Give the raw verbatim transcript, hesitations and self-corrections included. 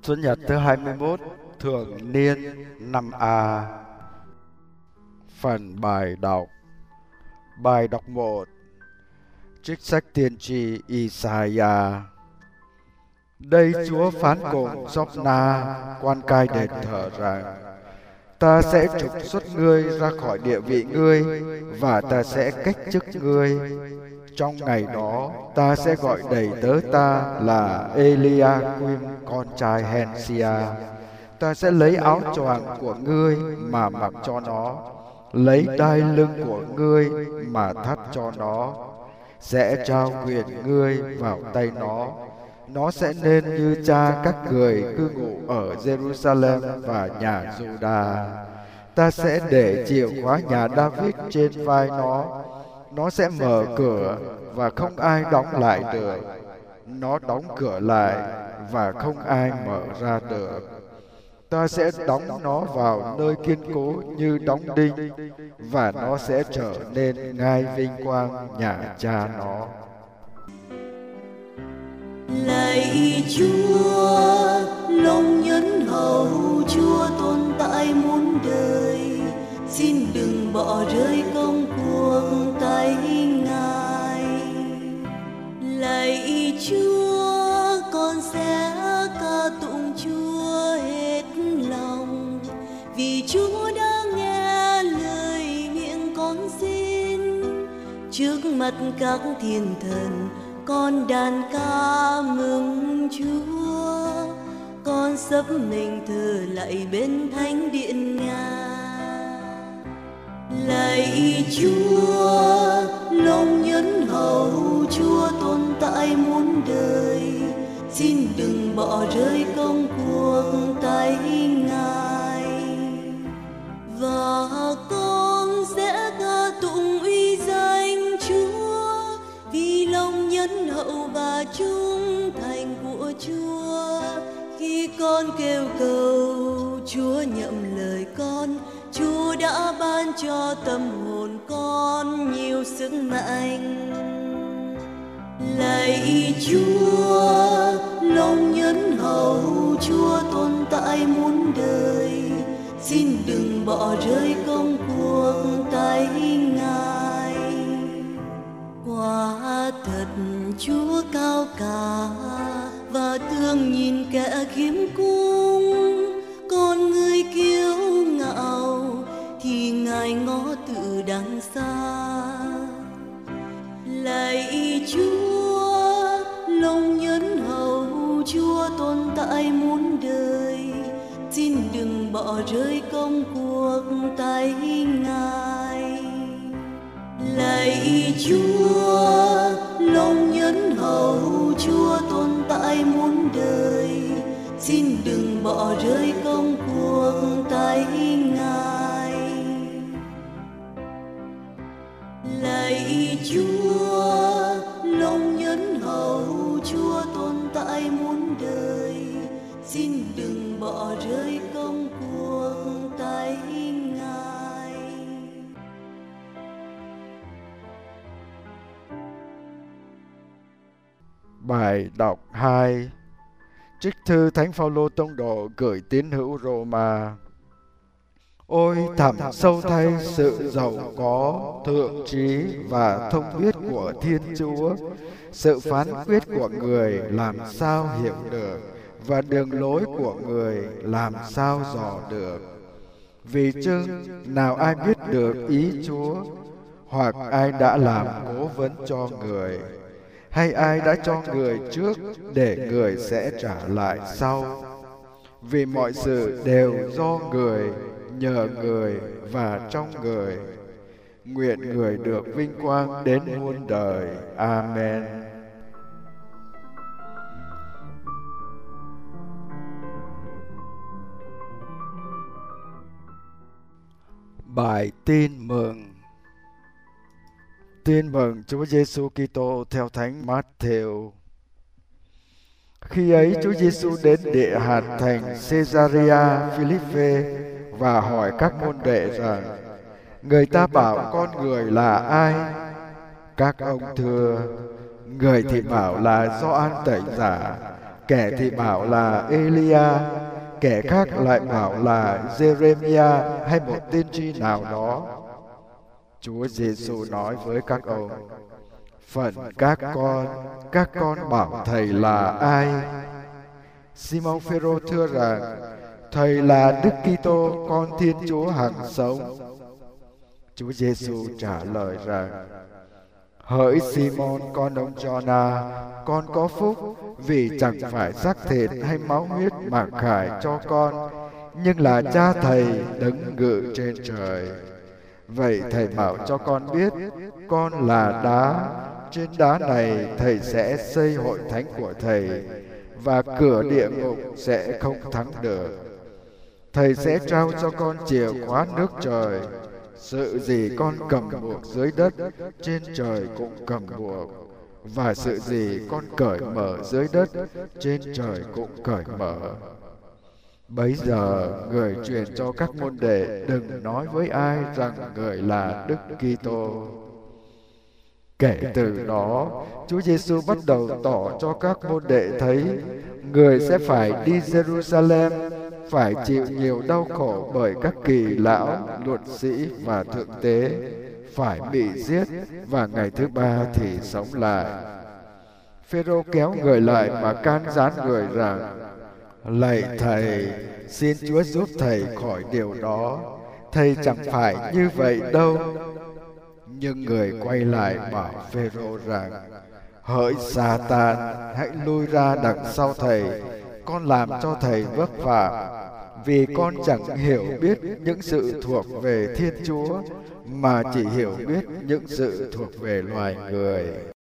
Chủ nhật thứ hai mươi mốt thường niên năm A. Phần bài đọc. Bài đọc một. Trích sách tiên tri Isaiah. Đây Chúa phán cùng Gióp-na, quan cai đền thờ rằng: Ta sẽ trục xuất ngươi ra khỏi địa vị ngươi, và ta sẽ cách chức ngươi. Trong ngày đó, ta sẽ gọi đầy tớ ta là Eliakim con trai Hensia. Ta sẽ lấy áo choàng của ngươi mà mặc cho nó, lấy đai lưng của ngươi mà thắt cho nó, sẽ trao quyền ngươi vào tay nó. Nó sẽ nên như cha các người cư ngụ ở Jerusalem và nhà Juda. Ta sẽ để chìa khóa nhà David trên vai nó. Nó sẽ mở cửa và không ai đóng lại được. Nó đóng cửa lại và không ai mở ra được. Ta sẽ đóng nó vào nơi kiên cố như đóng đinh, và nó sẽ trở nên ngai vinh quang nhà cha nó. Lạy Chúa, lòng nhân hậu Chúa tồn tại muôn đời, xin đừng bỏ rơi công cuộc tay Ngài. Lạy Chúa, con sẽ ca tụng Chúa hết lòng, vì Chúa đã nghe lời miệng con xin. Trước mặt các thiên thần con đàn ca mừng Chúa, con sấp mình thờ lạy bên thánh điện Ngài. Lạy Chúa, lòng nhân hậu Chúa tồn tại muôn đời, xin đừng bỏ rơi công cuộc tay Ngài. Và con sẽ ca tụng uy danh Chúa, vì lòng nhân hậu và trung thành của Chúa. Khi con kêu cầu, Chúa nhậm lời con. Chúa đã ban cho tâm hồn con nhiều sức mạnh. Lạy Chúa, lòng nhân hậu Chúa tồn tại muôn đời, xin đừng bỏ rơi công cuộc tay Ngài. Quả thật Chúa cao cả và thương nhìn kẻ khiêm cung, con người kiêu ngạo thì Ngài ngó từ đằng xa. Lạy Chúa, lòng nhân hậu Chúa tồn tại muôn đời, xin đừng bỏ rơi công cuộc tay Ngài. Lạy Chúa, lòng nhân hậu Chúa tồn tại muôn đời, xin đừng bỏ rơi công cuộc tay Ngài. Lạy Chúa, lòng nhân hậu Chúa tồn tại muôn đời, xin đừng bỏ rơi công cuộc tay Ngài. Bài đọc hai. Trích thư Thánh Phaolô tông đồ gửi tín hữu Roma. Ôi thẳm sâu thay sự giàu có, thượng trí và thông biết của Thiên Chúa! Sự phán quyết của người làm sao hiểu được, và đường lối của người làm sao dò được. Vì chưng nào ai biết được ý Chúa, hoặc ai đã làm cố vấn cho người, hay ai đã cho người trước để người sẽ trả lại sau? Vì mọi sự đều do người, nhờ người và trong người. Nguyện người được vinh quang đến muôn đời. Amen. Bài tin mừng. Tin mừng Chúa Giêsu Kitô theo Thánh Mát-thêu. Khi ấy Chúa Giêsu đến địa hạt thành Caesarea Philippe và hỏi các môn đệ rằng: Người ta bảo con người là ai? Các ông thưa: Người thì bảo là Gioan Tẩy Giả, Kẻ thì bảo là Elia, kẻ khác lại bảo là Jeremiah hay một tiên tri nào đó. Chúa Giêsu nói với các ông: Phận các con, các con bảo thầy là ai? Simon Phêrô thưa rằng: Thầy là Đức Kitô, con Thiên Chúa hằng sống. Chúa Giêsu trả lời rằng: Hỡi Simon con ông Giona, con có phúc, vì chẳng phải xác thịt hay máu huyết mà khải cho con, nhưng là Cha thầy đấng ngự trên trời. Vậy thầy bảo cho con biết, con là đá, trên đá này thầy sẽ xây hội thánh của thầy, và cửa địa ngục sẽ không thắng được. Thầy sẽ trao cho con chìa khóa nước trời. Sự gì con cầm buộc dưới đất, trên trời cũng cầm buộc, và sự gì con cởi mở dưới đất, trên trời cũng cởi mở. Bấy giờ người truyền cho các môn đệ đừng nói với ai rằng người là Đức Kitô. Kể từ đó, Chúa Giêsu bắt đầu tỏ cho các môn đệ thấy người sẽ phải đi Jerusalem, phải chịu nhiều đau khổ bởi các kỳ lão, luật sĩ và thượng tế, phải bị giết và ngày thứ ba thì sống lại. Phêrô kéo người lại mà can gián người rằng: Lạy thầy, xin Chúa giúp thầy khỏi điều đó. Thầy chẳng phải như vậy đâu. Nhưng người quay lại bảo Phêrô rằng: Hỡi Sa-tan, hãy lui ra đằng sau thầy, con làm cho thầy vấp phạm, vì con chẳng hiểu biết những sự thuộc về Thiên Chúa, mà chỉ hiểu biết những sự thuộc về loài người.